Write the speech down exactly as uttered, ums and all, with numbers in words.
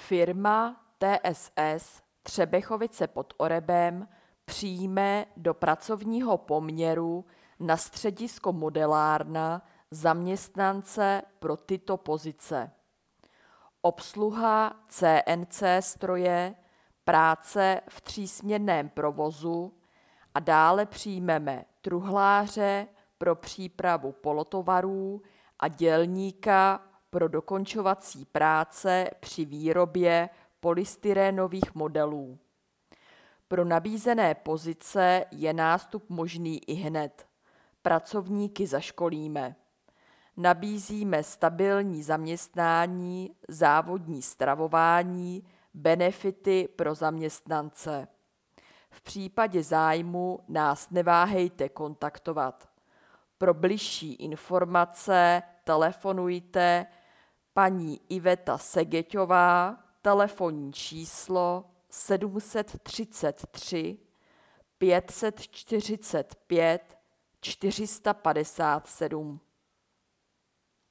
Firma T S S Třebechovice pod Orebem přijme do pracovního poměru na středisko modelárna zaměstnance pro tyto pozice: obsluha C N C stroje, práce v třísměnném provozu a dále přijmeme truhláře pro přípravu polotovarů a dělníka pro dokončovací práce při výrobě polystyrénových modelů. Pro nabízené pozice je nástup možný ihned. Pracovníky zaškolíme. Nabízíme stabilní zaměstnání, závodní stravování, benefity pro zaměstnance. V případě zájmu nás neváhejte kontaktovat. Pro bližší informace telefonujte paní Iveta Segeťová, telefonní číslo sedm set třicet tři pět set čtyřicet pět čtyři sta padesát sedm.